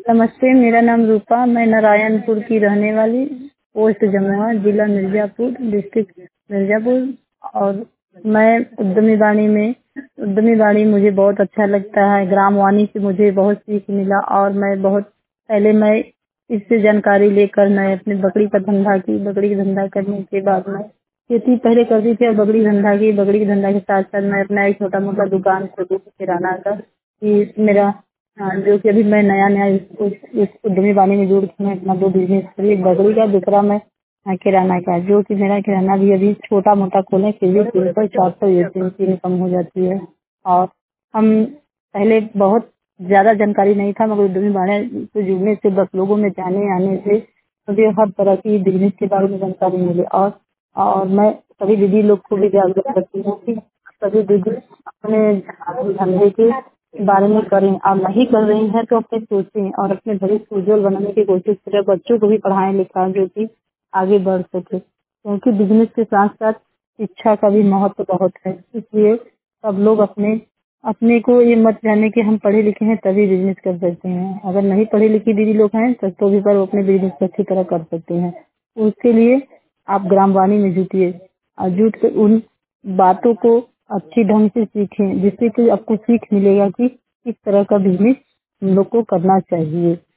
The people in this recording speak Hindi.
नमस्ते, मेरा नाम रूपा, मैं नारायणपुर की रहने वाली, पोस्ट जमुआ, जिला मिर्ज़ापुर, डिस्ट्रिक्ट मिर्ज़ापुर। और मैं उद्यमी वाणी मुझे बहुत अच्छा लगता है। ग्राम वाणी से मुझे बहुत सीख मिला और मैं इससे जानकारी लेकर मैं अपने बकरी का धंधा करने के बाद मैं खेती पहले करती थी और बकरी के धंधा के साथ साथ मैं अपना एक छोटा मोटा दुकान खोली थी किराना का। कि मेरा जो कि अभी मैं नया इस उद्यमी वाणी में जुड़ के मैं अपना दो बिजनेस करी, एक बकरी का, दूसरा मैं किराना का, जो कि मेरा किराना भी अभी छोटा मोटा खोले फिर भी 300-400 की इनकम हो जाती है। और हम पहले बहुत ज्यादा जानकारी नहीं था, मगर उद्यमी वाणी से जुड़ने से बस लोगों में जाने आने से मुझे हर तरह की बिजनेस के बारे में जानकारी मिली। और मैं सभी दीदी लोग को भी जागरूक करती हूँ कि सभी दीदी अपने धंधे के बारे में करें, और नहीं कर रही हैं तो अपने सोचें और अपने भविष्य को उज्जवल बनाने की कोशिश करें। बच्चों को भी पढ़ाएं लिखाएं जो कि आगे बढ़ सके, क्योंकि बिजनेस के साथ साथ शिक्षा का भी महत्व बहुत है। इसलिए सब लोग अपने अपने को ये मत जाने कि हम पढ़े लिखे हैं तभी बिजनेस कर सकते हैं। अगर नहीं पढ़े लिखे दीदी लोग हैं तो भी पर वो अपने बिजनेस को अच्छी तरह कर सकते हैं। उसके लिए आप ग्रामवाणी में जुटिए और जुट कर उन बातों को अच्छी ढंग से सीखें, जिससे कि आपको सीख मिलेगा कि किस तरह का बिजनेस हम लोग को करना चाहिए।